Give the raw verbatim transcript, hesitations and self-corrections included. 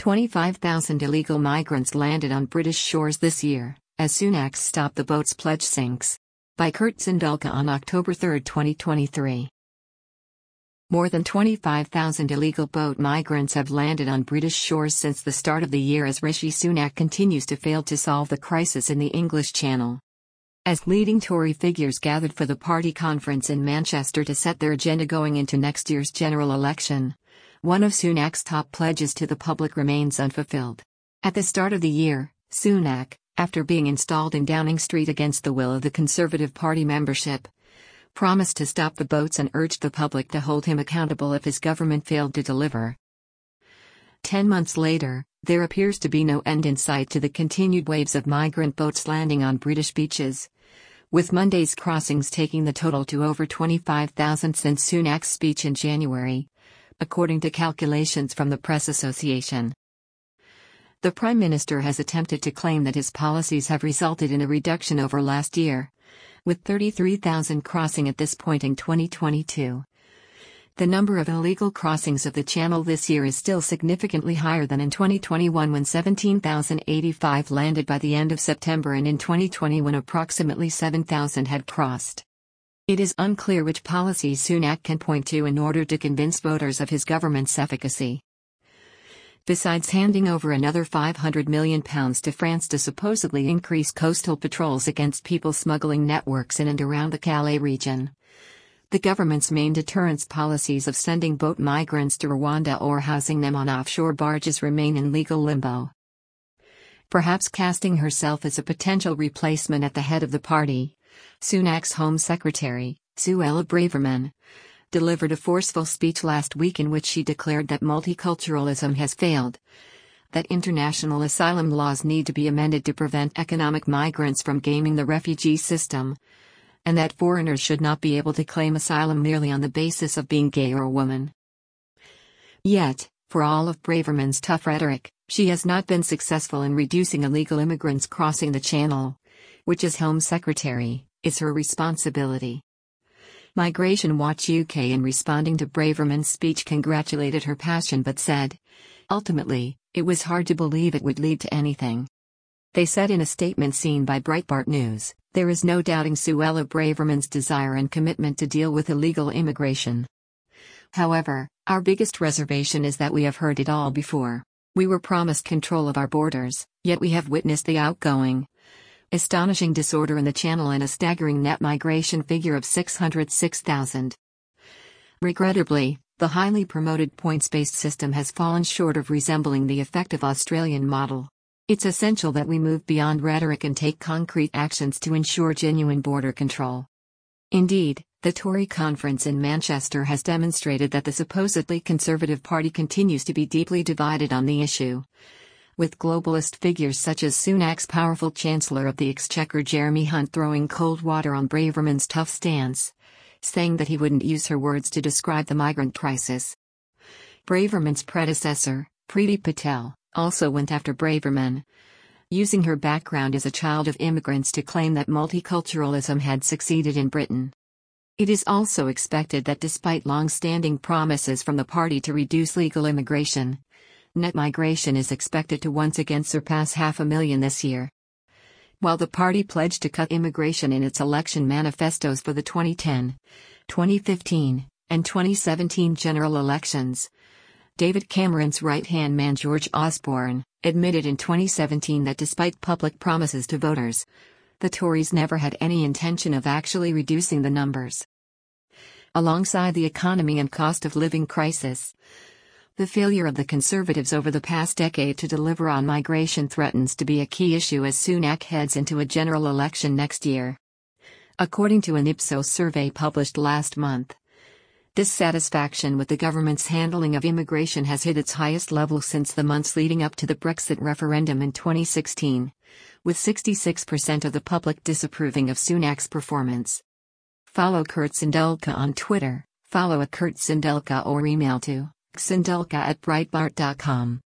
twenty-five thousand illegal migrants landed on British shores this year, as Sunak's Stop the Boats pledge sinks. By Kurt Sindulka on October third, twenty twenty-three. More than twenty-five thousand illegal boat migrants have landed on British shores since the start of the year as Rishi Sunak continues to fail to solve the crisis in the English Channel. As leading Tory figures gathered for the party conference in Manchester to set their agenda going into next year's general election, one of Sunak's top pledges to the public remains unfulfilled. At the start of the year, Sunak, after being installed in Downing Street against the will of the Conservative Party membership, promised to stop the boats and urged the public to hold him accountable if his government failed to deliver. Ten months later, there appears to be no end in sight to the continued waves of migrant boats landing on British beaches, with Monday's crossings taking the total to over twenty-five thousand since Sunak's speech in January, according to calculations from the Press Association. The Prime Minister has attempted to claim that his policies have resulted in a reduction over last year, with thirty-three thousand crossing at this point in twenty twenty-two. The number of illegal crossings of the Channel this year is still significantly higher than in twenty twenty-one when seventeen thousand eighty-five landed by the end of September and in twenty twenty when approximately seven thousand had crossed. It is unclear which policies Sunak can point to in order to convince voters of his government's efficacy. Besides handing over another five hundred million pounds to France to supposedly increase coastal patrols against people smuggling networks in and around the Calais region, the government's main deterrence policies of sending boat migrants to Rwanda or housing them on offshore barges remain in legal limbo. Perhaps casting herself as a potential replacement at the head of the party, Sunak's Home Secretary, Suella Braverman, delivered a forceful speech last week in which she declared that multiculturalism has failed, that international asylum laws need to be amended to prevent economic migrants from gaming the refugee system, and that foreigners should not be able to claim asylum merely on the basis of being gay or a woman. Yet, for all of Braverman's tough rhetoric, she has not been successful in reducing illegal immigrants crossing the Channel, which as Home Secretary, is her responsibility. Migration Watch U K in responding to Braverman's speech congratulated her passion but said, ultimately, it was hard to believe it would lead to anything. They said in a statement seen by Breitbart News, there is no doubting Suella Braverman's desire and commitment to deal with illegal immigration. However, our biggest reservation is that we have heard it all before. We were promised control of our borders, yet we have witnessed the outgoing, astonishing disorder in the Channel and a staggering net migration figure of six hundred six thousand. Regrettably, the highly promoted points-based system has fallen short of resembling the effective Australian model. It's essential that we move beyond rhetoric and take concrete actions to ensure genuine border control. Indeed, the Tory conference in Manchester has demonstrated that the supposedly Conservative Party continues to be deeply divided on the issue, with globalist figures such as Sunak's powerful Chancellor of the Exchequer Jeremy Hunt throwing cold water on Braverman's tough stance, saying that he wouldn't use her words to describe the migrant crisis. Braverman's predecessor, Priti Patel, also went after Braverman, using her background as a child of immigrants to claim that multiculturalism had succeeded in Britain. It is also expected that despite long-standing promises from the party to reduce legal immigration, net migration is expected to once again surpass half a million this year. While the party pledged to cut immigration in its election manifestos for the twenty ten, twenty fifteen, and twenty seventeen general elections, David Cameron's right-hand man George Osborne admitted in twenty seventeen that despite public promises to voters, the Tories never had any intention of actually reducing the numbers. Alongside the economy and cost of living crisis, the failure of the Conservatives over the past decade to deliver on migration threatens to be a key issue as Sunak heads into a general election next year. According to an Ipsos survey published last month, dissatisfaction with the government's handling of immigration has hit its highest level since the months leading up to the Brexit referendum in twenty sixteen, with sixty-six percent of the public disapproving of Sunak's performance. Follow Kurt Sindulka on Twitter, follow at Kurt Sindulka or email to sindulka at breitbart dot com.